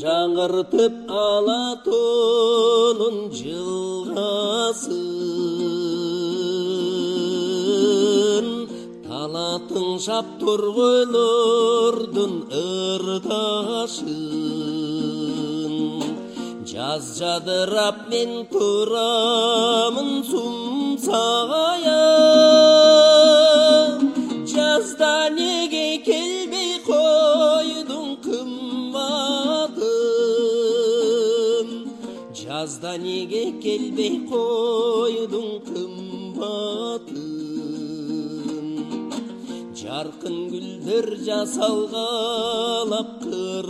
жаңғыртып Алатонун жылғасын, талатын шаптыр көйлөрдүн ырдашын. Жаз жадырап мен турамын сумсая, жазда неге келбей койдуң кымбатым, жазда неге келбей койдуң кымбатым. Жарқын гүлдөр жасалгалап кыр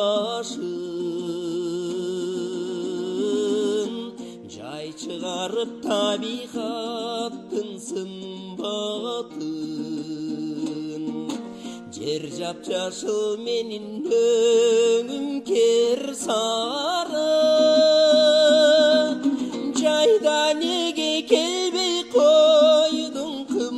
башын, жай чыгарып табигаттын сымбатын. Жер жап-жашыл менин өңүм кер сары, жайда неге келбей койдуң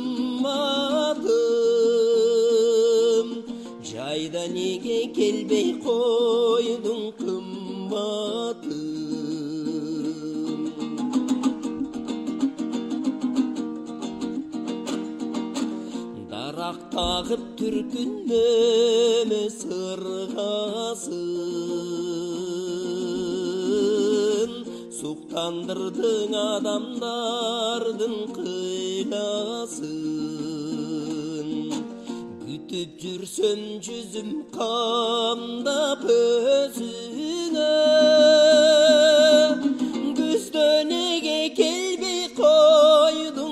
кымбатым, жайда неге келбей койдуң кымбатым. Дарак тагып түркүнөмө сыргасын, суктандырдың адамдардын кыйласын. Күтүп жүрсөм жүзүм камдап өзүңө, күздө неге келбей койдуң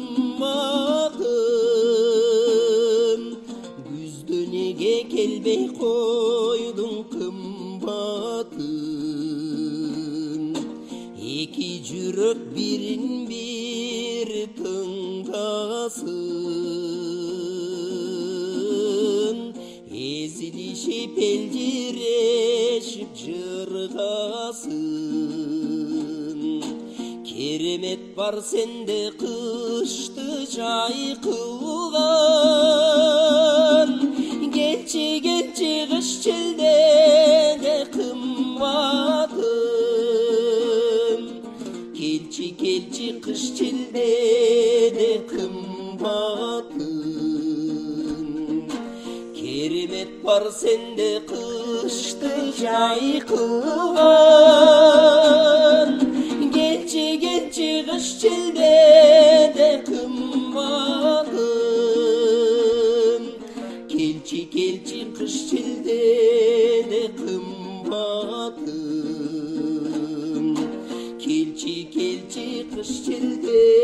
кымбатым, күздө неге келбей койдуң кымбатым. Эки жүрөк бирин бир тыңдасын, эзилишип элжирешип жыргасын. Керемет бар сенде кышты жай кылган, келчи келчи кыш челдеде кымбатым, келчи келчи кыш челдеде кымбатым. Керемет бар сенде кышты жай кылган, келчи келчи кыш челдеде кымбатым, келчи келчи кыш челдеде кымбатым, келчи келчи кыш челдеде